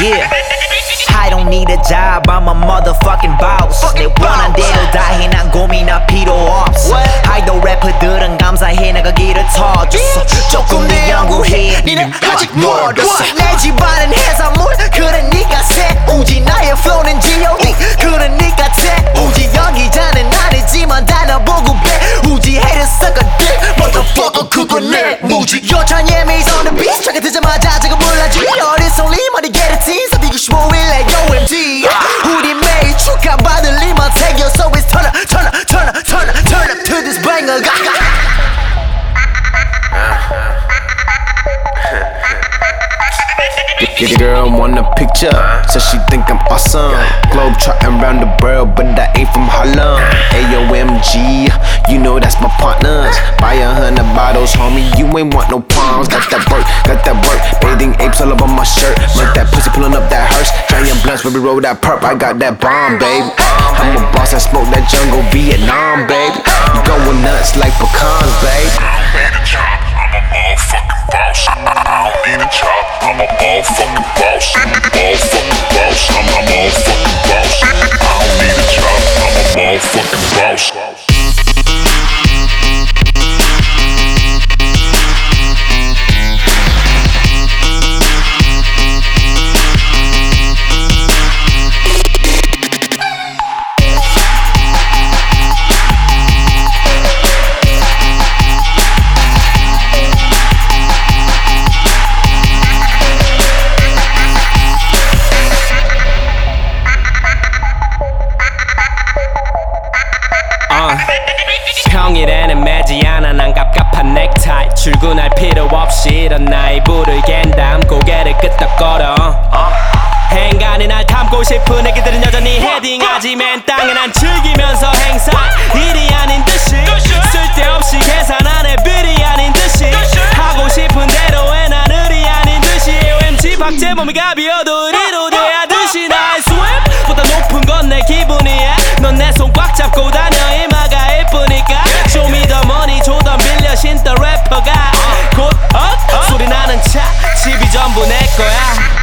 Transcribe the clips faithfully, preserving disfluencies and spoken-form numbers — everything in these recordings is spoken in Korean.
Yeah, I don't need a job, I'm a motherfucking boss. 내 원한 대로 다 해, 난 고민할 필요 없어. 아이돌 래퍼들은 감사해, 내가 길을 터줬어. 조금 더 연구해, 니는 아직 멀었어. 내 집안은 해산물, 그러니까 새우지. 나의 flow는 지오디, 그러니까 태우지. 연기자는 아니지만 달려보고 배우지. Haters suck a dick, motherfucker 그건 내 무지. You're trying to make on the beat, 차가 뜨자마자 지금 몰라지. 어디서 리만이 get it teen, 삼백육십오 일에 오 엠 지. 우리 매일 축하받을 리만 새겨. So it's turn up, turn up, turn up, turn up, turn up to this banger. Your girl want a picture, so she think I'm awesome. Globe trotting around the world, but I ain't from Harlem. A O M G, you know that's my partners. Buy a hundred bottles, homie, you ain't want no problems. Got that work, got that work. Bathing apes all over my shirt. Murk that pussy, pulling up that hearse. Giant blunts, baby, roll that perp. I got that bomb, babe. I'm a boss, I smoke that jungle Vietnam, babe. You going nuts like pecans, babe. I don't need a job, I'm a motherfucking boss. I'm a motherfucking boss. I'm a motherfucking boss. I'm a motherfucking boss. I don't need a job, I'm a motherfucking boss. 평일에는 매지 않아 난 갑갑한 넥타이. 출근할 필요 없이 일어나 이불을 갠 다음 고개를 끄덕거려. 행간이 날 담고 싶은 애기들은 여전히 헤딩하지. 맨 땅에 난 즐기면서 행사. 일이 아닌 듯이 쓸데없이 계산하네. 빌이 아닌 듯이 하고 싶은 대로 해. 난 을이 아닌 듯이 오 엠 지 박재범이가 비어도 의리로 대하듯이. 나의 스웻보다 높은 건 내 기분이야. 넌 내 손 꽉 잡고 다녀 이마가 예쁘니까. Show me the money 조던 빌려 신던 래퍼가 곧 엇 소리 나는 차 집이 전부 내 거야.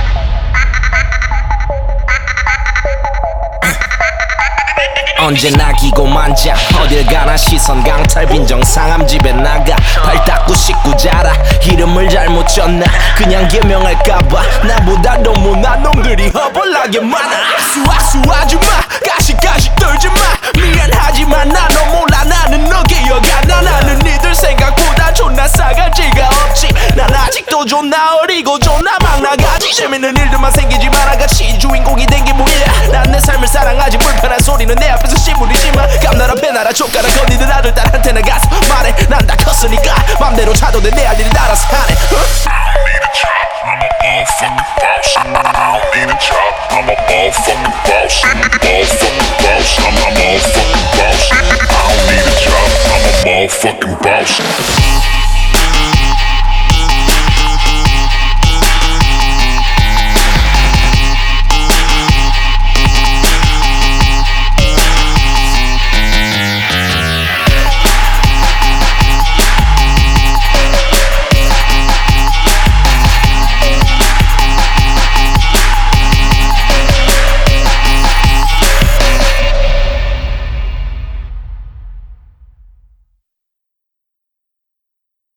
언제나 기고만장 어딜 가나 시선 강탈 빈정상함 집에 나가 발 닦고 씻고 자라. 이름을 잘못 줬나 그냥 개명할까봐. 나보다 더 못난 놈들이 허벌나게 많아. 수학수하지마 가식가식 떨지마. 미안하지만 나 너 몰라 나는 너 기억 안 나. 나는 니들 생각보다 존나 싸가지가 없지. 난 아직도 존나 어리고 존나 막 나가지. 재밌는 일들만 생기지 말아같이 주인공이 된 게 뭐야. 난 내 삶을 사랑하지. 불편한 소리는 내 앞에서 시무리지만 감나라 배나라 족가라 건니들 아들 딸한테는 가서 말해. 난 다 컸으니까 맘대로 차도 돼. 내 할 일이 알아서 하네. I don't need a job, I'm a motherfucking boss. I'm a motherfucking boss. I'm a motherfucking boss. I'm a motherfucking boss. I don't need a job, I'm a motherfucking boss.